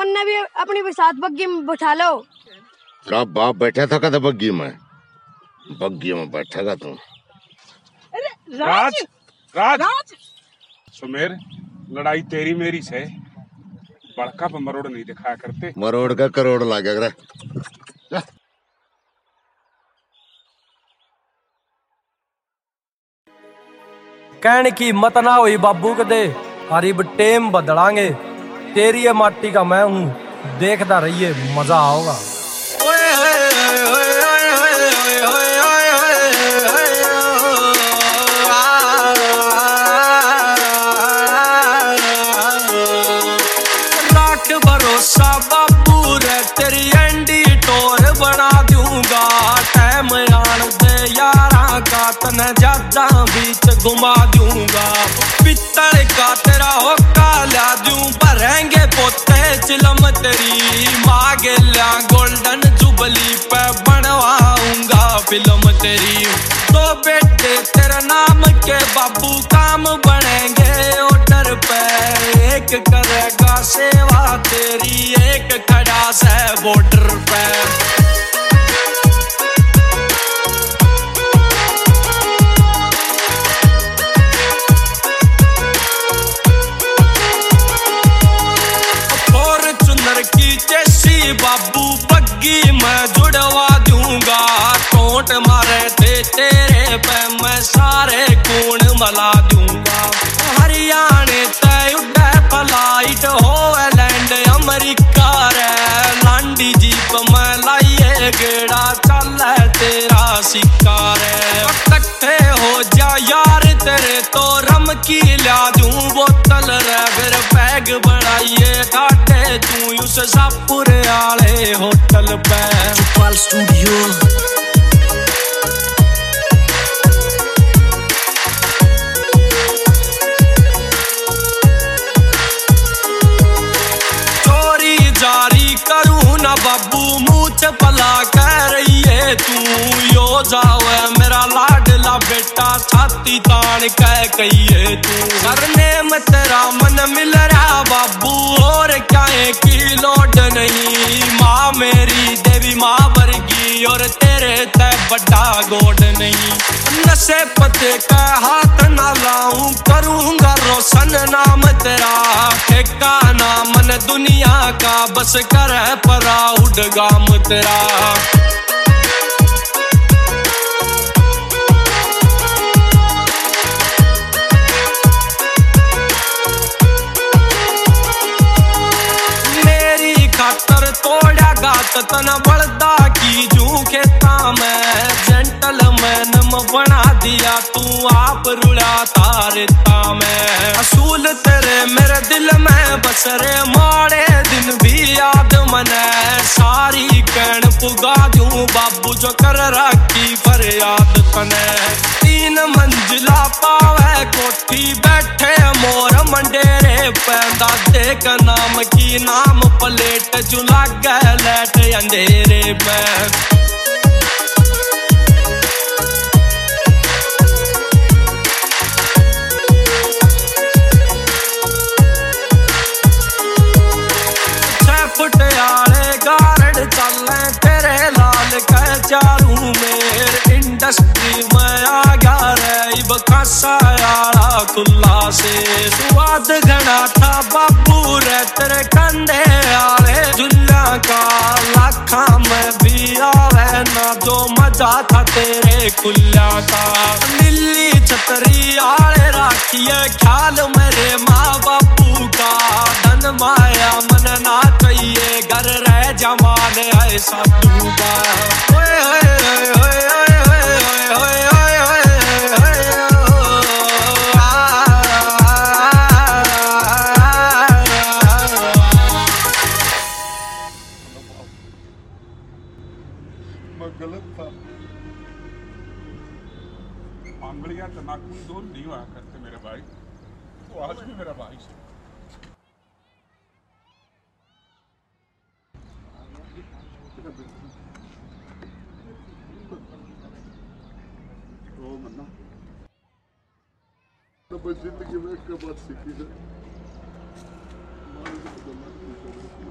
मन्ने भी अपनी भी साथ बग्गी में बैठा लो। तेरा बाप बैठा था कद बग्गी में बैठेगा तू। राज राज राज सुमेर, लड़ाई तेरी मेरी से बड़का पर मरोड़ नहीं दिखाया करते। मरोड़ का करोड़ लागेगा। कहने की मत ना हुई बाबू कदे, हरीब टेम बदलांगे। तेरी ये माटी का मैं हूँ, देखता रहिए मजा आओगा। राख भरोसा बाबू रे, तेरी एंडी टोर बना दूंगा। टाइम आन दे यारा का, तने जाजा बीच घुमा दूंगा। पित्तल का तेरा होका ला दूं, भरेंगे पोते चिलम तेरी। मांगे ल्या गोल्डन जुबली पे बनवाऊंगा फिल्म तेरी। दो बेटे तेरे नाम के बाबू, काम बनेंगे ऑर्डर पे। एक करेगा सेवा तेरी, एक खड़ा से बॉर्डर पे। बाबू बग्गी मैं जुड़वा दूंगा। टोट मारे थे तेरे पे, मैं सारे खून मला दूंगा। हरियाणे तय उड़े फ्लाइट होलैंड अमेरिका रे। लांडी जीप में लाइए गेड़ा, चल तेरा सिक्का रे। इकट्ठे हो जा यार तेरे तो रम की ला दूं बोतल रे। फिर बैग बढ़ाइए घाटे तू उस सापुर आले होटल पे। चुपाल स्टूडियो चोरी जारी करूँ ना बाबू, मुझ भला कह रही है तू। यो जावे मेरा लाडला बेटा, छाती तान कह कहिए तू। सरनेम तेरा मन मिल रहा बाबू, और क्या की लोड नहीं। माँ मेरी देवी माँ वर्गी, और तेरे ते बड़ा गोड नहीं। नशे पते का हाथ ना लाऊं, करूंगा रोशन नाम तेरा। ठेका ना मन दुनिया का, बस कर प्राउड गाम तेरा। तोड़ा गात तना बड़दा की जू खेता में। जेंटलमैन बना दिया तू, आप रुला तारता में। असूल तेरे मेरे दिल में बसरे, माड़े दिन भी याद मने। सारी कहन पुगा दूं बाबू, जो कर रखी फरियाद तने। 3 मंजिला पावे कोठी, बैठे मोर मंडेरे पे। दादे का नाम की नाम प्लेट, जो लागे लेट अंधेरे में। फुट आले गार्ड चले तेरे लाल के चारू मेर। इंडस्ट्री में आ गया रे इब खासा यारा खुला से। स्वाद घना था बाबू रे तेरे कंधे आले झुल्ला का। लाखा में भी आवे ना जो मजा था तेरे खुल्ला का। नीली छतरी आले राखिए ख्याल मेरे माँ बापू का। धन माया मन ना चाहिए, घर रह जमाने ऐसा डूबा। मैं गलत था। आंगलियां तनाकू दूर नहीं हुआ करते मेरे भाई, तो आज भी मेरा भाई से। जिंदगी में एक बात सीखी है,